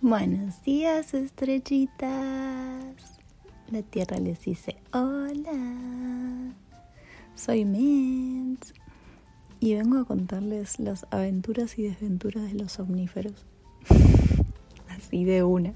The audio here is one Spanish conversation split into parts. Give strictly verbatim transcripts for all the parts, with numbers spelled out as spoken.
Buenos días, estrellitas. La tierra les dice hola. Soy Mens y vengo a contarles las aventuras y desventuras de los somníferos. Así de una.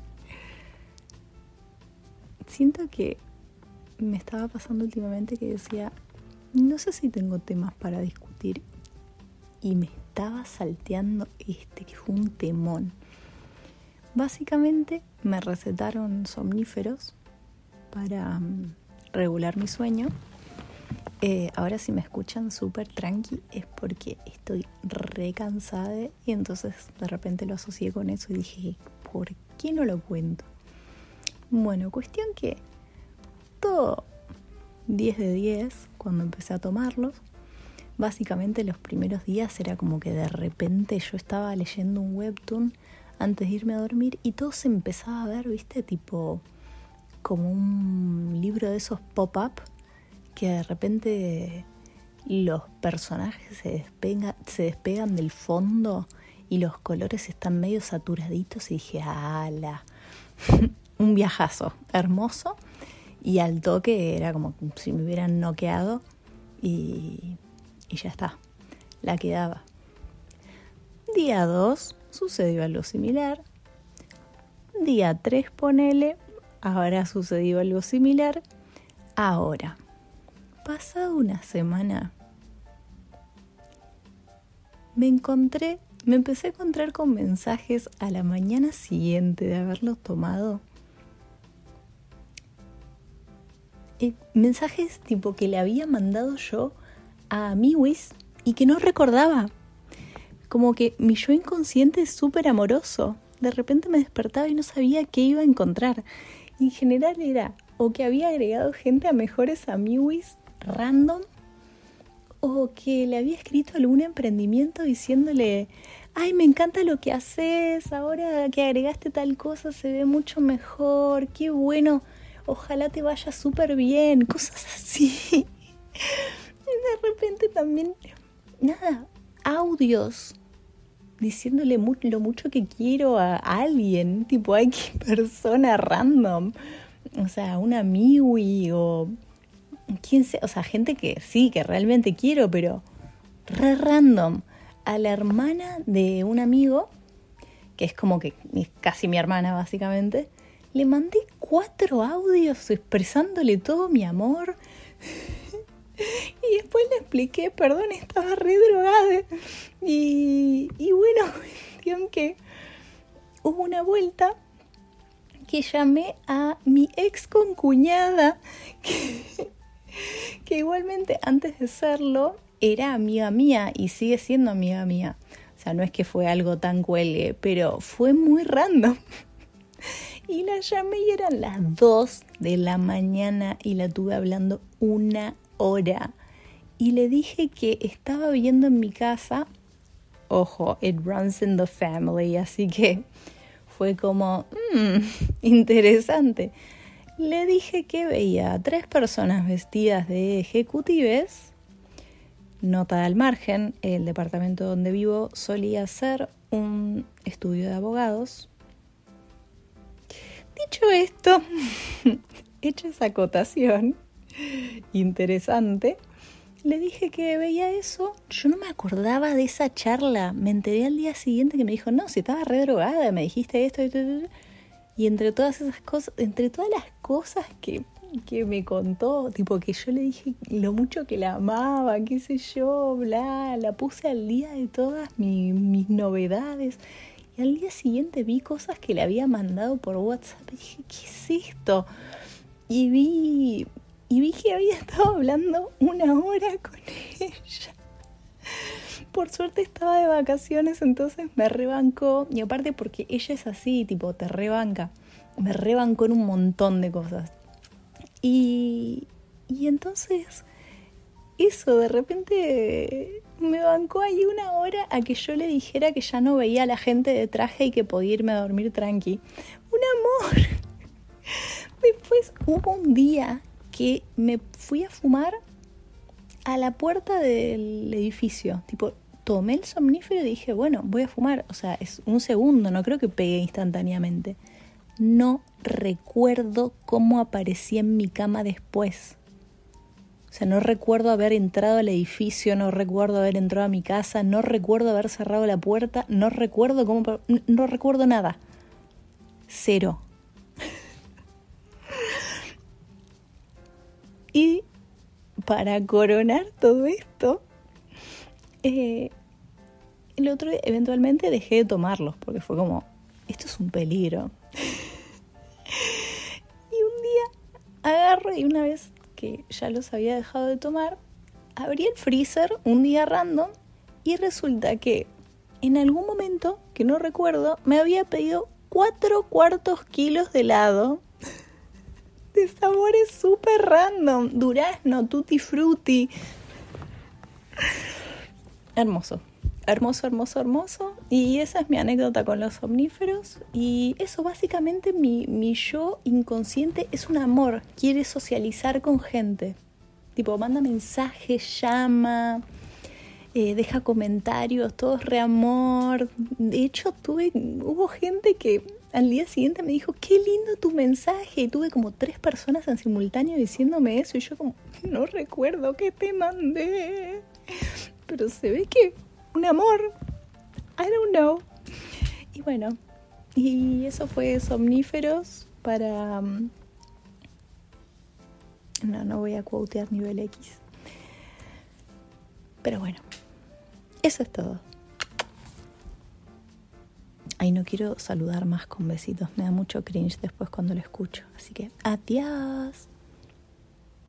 Siento que me estaba pasando últimamente que decía, no sé si tengo temas para discutir, y me estaba salteando este que fue un temón. Básicamente me recetaron somníferos para um, regular mi sueño. Eh, ahora si me escuchan súper tranqui es porque estoy re cansada y entonces de repente lo asocié con eso y dije, ¿por qué no lo cuento? Bueno, cuestión que todo diez de diez cuando empecé a tomarlos. Básicamente los primeros días era como que de repente yo estaba leyendo un webtoon antes de irme a dormir y todo se empezaba a ver, ¿viste? Tipo como un libro de esos pop-up que de repente los personajes se despegan, se despegan del fondo y los colores están medio saturaditos y dije, ¡ala! Un viajazo hermoso, y al toque era como si me hubieran noqueado y, y ya está, la quedaba. Día dos sucedió algo similar. Día tres, ponele, habrá sucedido algo similar. Ahora, pasada una semana, me encontré, me empecé a encontrar con mensajes a la mañana siguiente de haberlo tomado. Eh, mensajes tipo que le había mandado yo a Miwis y que no recordaba. Como que mi yo inconsciente es súper amoroso. De repente me despertaba y no sabía qué iba a encontrar. Y en general era o que había agregado gente a mejores amiguis random, o que le había escrito algún emprendimiento diciéndole, ay, me encanta lo que haces, ahora que agregaste tal cosa se ve mucho mejor, qué bueno, ojalá te vaya súper bien, cosas así. Y de repente también, nada, audios diciéndole mu- lo mucho que quiero a alguien, tipo, ay, qué persona random, o sea, un amigui o quién sea, o sea, gente que sí, que realmente quiero, pero re random. A la hermana de un amigo, que es como que es casi mi hermana básicamente, le mandé cuatro audios expresándole todo mi amor. Y después le expliqué, perdón, estaba re drogada. Y, y bueno, cuestión que hubo una vuelta que llamé a mi ex concuñada, que, que igualmente antes de serlo era amiga mía y sigue siendo amiga mía. O sea, no es que fue algo tan cuelgue, pero fue muy random. Y la llamé y eran las dos de la mañana y la tuve hablando una hora. Y le dije que estaba viendo en mi casa, ojo, it runs in the family, así que fue como, mmm, interesante. Le dije que veía a tres personas vestidas de ejecutives. Nota al margen, el departamento donde vivo solía ser un estudio de abogados. Dicho esto, hecha esa acotación interesante, le dije que veía eso. Yo no me acordaba de esa charla. Me enteré al día siguiente que me dijo, no, si estaba re drogada, me dijiste esto, esto, esto. Y entre todas esas cosas, entre todas las cosas que, que me contó, tipo que yo le dije lo mucho que la amaba, qué sé yo, bla, la puse al día de todas mi, mis novedades. Y al día siguiente vi cosas que le había mandado por WhatsApp y dije, ¿qué es esto? Y vi... Y vi que había estado hablando una hora con ella. Por suerte estaba de vacaciones, entonces me rebancó. Y aparte porque ella es así, tipo, te rebanca. Me rebancó en un montón de cosas. Y, y entonces, eso, de repente me bancó ahí una hora a que yo le dijera que ya no veía a la gente de traje y que podía irme a dormir tranqui. Un amor. Después hubo un día que me fui a fumar a la puerta del edificio, tipo, tomé el somnífero y dije, bueno, voy a fumar. O sea, es un segundo, no creo que pegue instantáneamente. No recuerdo cómo aparecí en mi cama después. O sea, no recuerdo haber entrado al edificio, no recuerdo haber entrado a mi casa, no recuerdo haber cerrado la puerta, no recuerdo cómo... No recuerdo nada. Cero. Y para coronar todo esto, eh, el otro día eventualmente dejé de tomarlos, porque fue como, esto es un peligro. Y un día agarro y una vez que ya los había dejado de tomar, abrí el freezer un día random y resulta que en algún momento, que no recuerdo, me había pedido cuatro cuartos kilos de helado de sabores súper random, durazno, tutti frutti. Hermoso, hermoso, hermoso, hermoso. Y esa es mi anécdota con los somníferos. Y eso, básicamente mi, mi yo inconsciente es un amor, quiere socializar con gente. Tipo, manda mensajes, llama, eh, deja comentarios, todo es re amor. De hecho, tuve, hubo gente que al día siguiente me dijo, qué lindo tu mensaje. Y tuve como tres personas en simultáneo diciéndome eso. Y yo como, no recuerdo qué te mandé. Pero se ve que un amor. I don't know. Y bueno, y eso fue somníferos para... Um, no, no voy a quotear nivel X. Pero bueno, eso es todo. Ay, no quiero saludar más con besitos. Me da mucho cringe después cuando lo escucho. Así que, adiós.